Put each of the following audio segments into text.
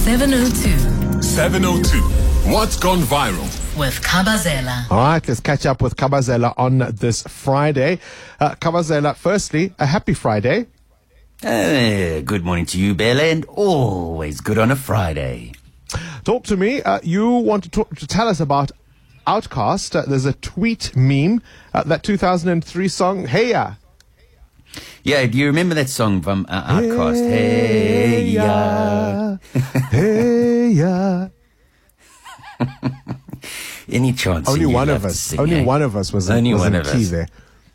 702. 702. What's gone viral? With Kabazela. All right, let's catch up with Kabazela on this Friday. Kabazela, firstly, a happy Friday. Good morning to you, Bella, and always good on a Friday. Talk to me. You want to tell us about Outkast. There's a tweet meme, that 2003 song, Hey Ya. Yeah, do you remember that song from Outkast? Hey Ya. Hey Ya. Any chance? Only one of us. Only one of us was in key there.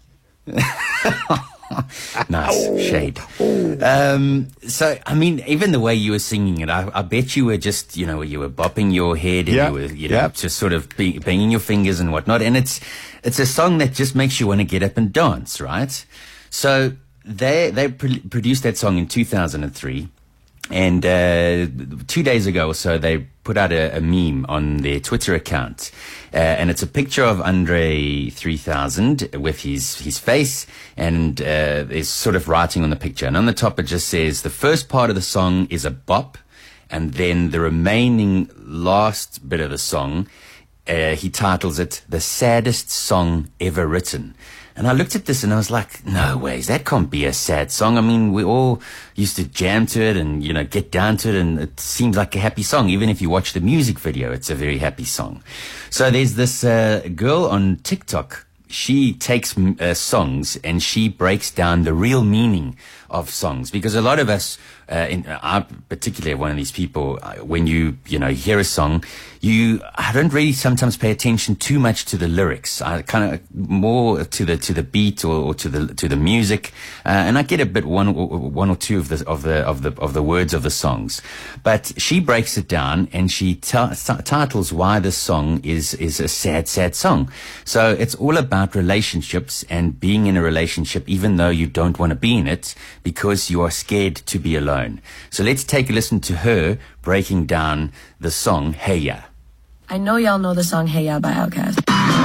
Nice shade. So, I mean, even the way you were singing it, I bet you were just, you were bopping your head and you were, just sort of banging your fingers and whatnot. And it's a song that just makes you want to get up and dance, right? So they produced that song in 2003. And 2 days ago or so, they put out a meme on their Twitter account. And it's a picture of Andre 3000 with his face, and there's sort of writing on the picture. And on the top, it just says, the first part of the song is a bop, and then the remaining last bit of the song, he titles it, The Saddest Song Ever Written. And I looked at this and I was like, no ways, that can't be a sad song. I mean, we all used to jam to it and, get down to it, and it seems like a happy song. Even if you watch the music video, it's a very happy song. So there's this girl on TikTok. She takes songs and she breaks down the real meaning of songs, because a lot of us, I'm particularly one of these people, when you hear a song, I don't really sometimes pay attention too much to the lyrics. I kind of more to the beat or to the music, and I get a bit one or two of the words of the songs. But she breaks it down and she titles why this song is a sad song. So it's all about relationships and being in a relationship, even though you don't want to be in it, because you are scared to be alone. So let's take a listen to her breaking down the song Hey Ya. I know y'all know the song Hey Ya by Outkast.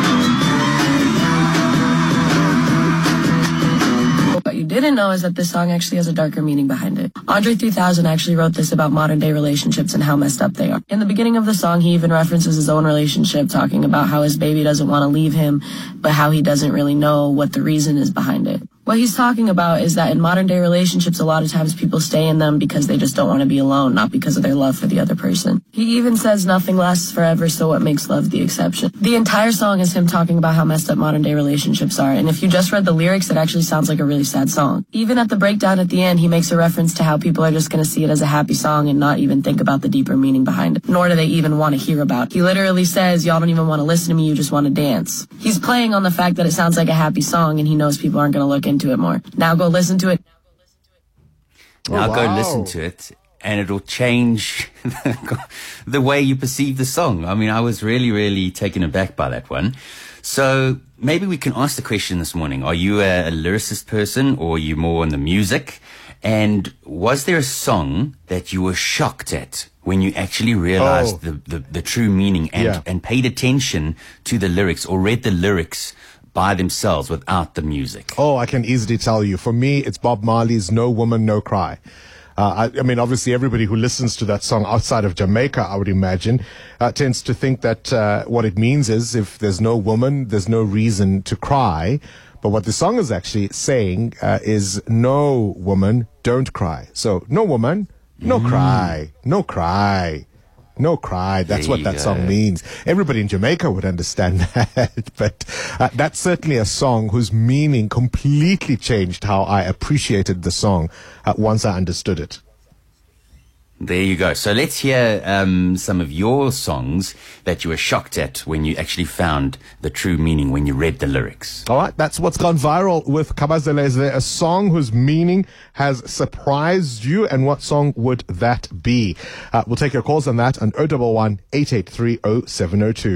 What you didn't know is that this song actually has a darker meaning behind it. Andre 3000 actually wrote this about modern day relationships and how messed up they are. In the beginning of the song, he even references his own relationship, talking about how his baby doesn't want to leave him, but how he doesn't really know what the reason is behind it. What he's talking about is that in modern day relationships, a lot of times people stay in them because they just don't want to be alone, not because of their love for the other person. He even says nothing lasts forever, so what makes love the exception? The entire song is him talking about how messed up modern day relationships are, and if you just read the lyrics, it actually sounds like a really sad song. Even at the breakdown at the end, he makes a reference to how people are just going to see it as a happy song and not even think about the deeper meaning behind it, nor do they even want to hear about it. He literally says, y'all don't even want to listen to me, you just want to dance. He's playing on the fact that it sounds like a happy song, and he knows people aren't going to look into it more. Now go listen to it. Now go listen to it, and it'll change the way you perceive the song. I mean, I was really, really taken aback by that one. So maybe we can ask the question this morning. Are you a lyricist person, or are you more on the music? And was there a song that you were shocked at when you actually realized the true meaning and paid attention to the lyrics, or read the lyrics by themselves without the music? Oh, I can easily tell you. For me, it's Bob Marley's No Woman, No Cry. I mean, obviously, everybody who listens to that song outside of Jamaica, I would imagine, tends to think that what it means is if there's no woman, there's no reason to cry. But what the song is actually saying is, no woman, don't cry. So, no woman, no cry, no cry. No cry. That's what that song means. Everybody in Jamaica would understand that. But that's certainly a song whose meaning completely changed how I appreciated the song once I understood it. There you go. So let's hear some of your songs that you were shocked at when you actually found the true meaning when you read the lyrics. All right, that's what's gone viral with Kabazela. Is there a song whose meaning has surprised you, and what song would that be? We'll take your calls on that on 011 883 0702.